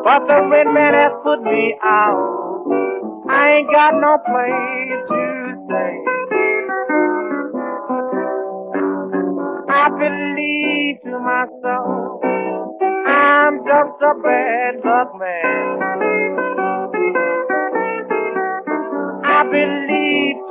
but the windman has put me out. I ain't got no place to stay. I believe to myself, I'm just a bad luck man. I believe